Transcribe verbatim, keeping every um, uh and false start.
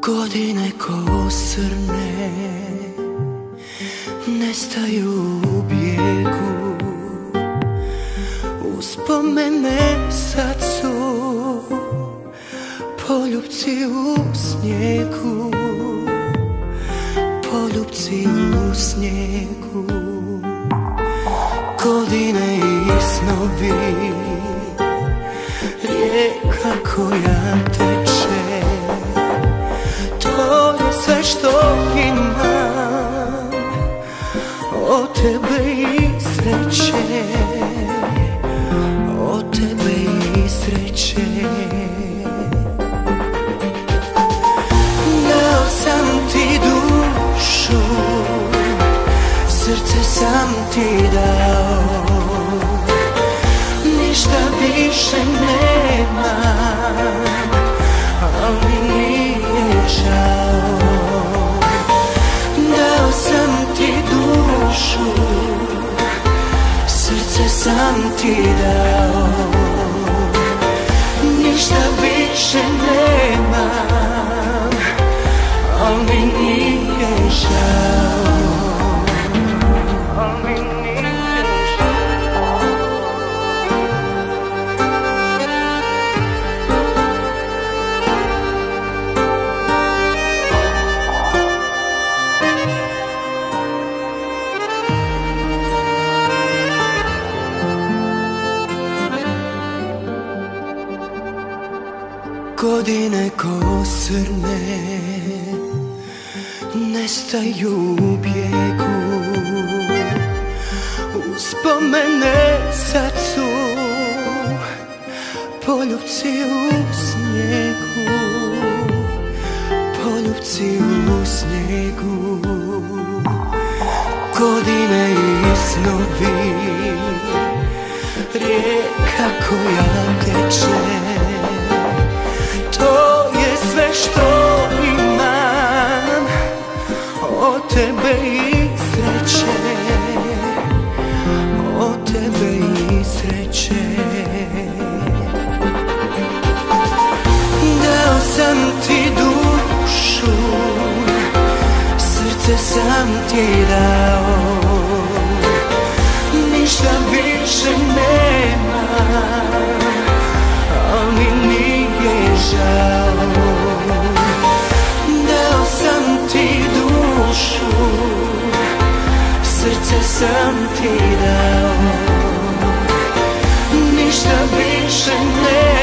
Godine ko srne nestaju u bijegu, uspomene sad su poljupci u snijegu, poljupci u snijegu. Godine i snovi, rijeka koja teče, to je sve što imam od tebe i sreće, od tebe i sreće. Dao sam ti dušu, srce sam ti dao, ništa više nemam, ali nije žao. Dao sam ti dušu, srce sam ti dao, ništa više nemam, ali nije žao. Godine ko srne nestaju u bijegu, uspomene sad su poljupci u snijegu, poljupci u snijegu. Godine i snovi, rijeka koja teče, to je sve što imam od tebe i sreće, od tebe i sreće. Dao sam ti dušu, srce sam ti dao, ništa više nemam, ali nije žao. Dao sam ti dušu, srce sam ti dao, ništa više nemam.